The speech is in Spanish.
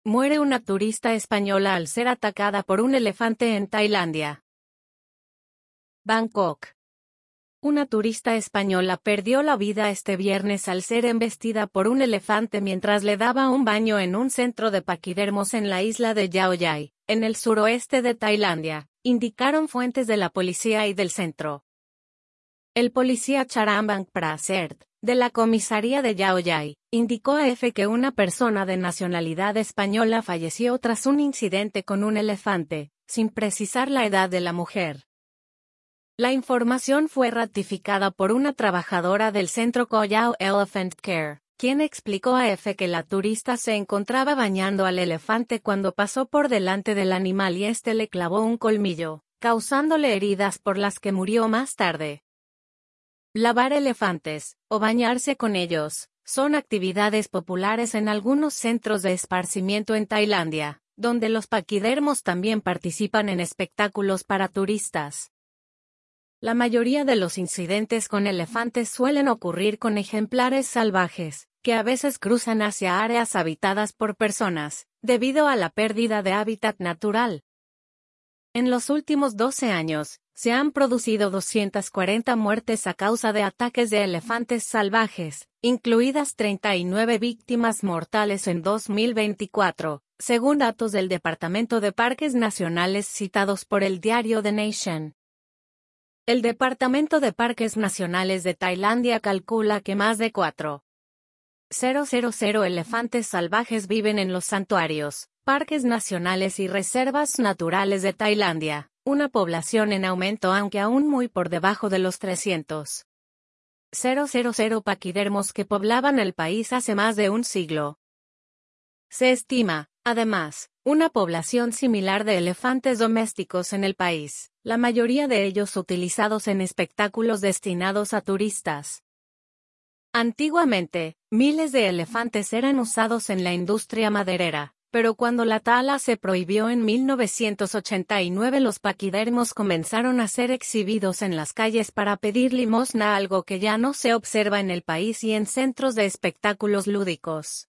Muere una turista española al ser atacada por un elefante en Tailandia. Bangkok. Una turista española perdió la vida este viernes al ser embestida por un elefante mientras le daba un baño en un centro de paquidermos en la isla de Yao Yai, en el suroeste de Tailandia, indicaron fuentes de la policía y del centro. El policía Charambang Prasert, de la comisaría de Yao Yai, indicó a EFE que una persona de nacionalidad española falleció tras un incidente con un elefante, sin precisar la edad de la mujer. La información fue ratificada por una trabajadora del centro Koh Yao Elephant Care, quien explicó a EFE que la turista se encontraba bañando al elefante cuando pasó por delante del animal y este le clavó un colmillo, causándole heridas por las que murió más tarde. Lavar elefantes, o bañarse con ellos, son actividades populares en algunos centros de esparcimiento en Tailandia, donde los paquidermos también participan en espectáculos para turistas. La mayoría de los incidentes con elefantes suelen ocurrir con ejemplares salvajes, que a veces cruzan hacia áreas habitadas por personas, debido a la pérdida de hábitat natural. En los últimos 12 años, se han producido 240 muertes a causa de ataques de elefantes salvajes, incluidas 39 víctimas mortales en 2024, según datos del Departamento de Parques Nacionales citados por el diario The Nation. El Departamento de Parques Nacionales de Tailandia calcula que más de 4,000 elefantes salvajes viven en los santuarios, parques nacionales y reservas naturales de Tailandia, una población en aumento aunque aún muy por debajo de los 300,000 paquidermos que poblaban el país hace más de un siglo. Se estima, además, una población similar de elefantes domésticos en el país, la mayoría de ellos utilizados en espectáculos destinados a turistas. Antiguamente, miles de elefantes eran usados en la industria maderera, pero cuando la tala se prohibió en 1989 los paquidermos comenzaron a ser exhibidos en las calles para pedir limosna, algo que ya no se observa en el país y en centros de espectáculos lúdicos.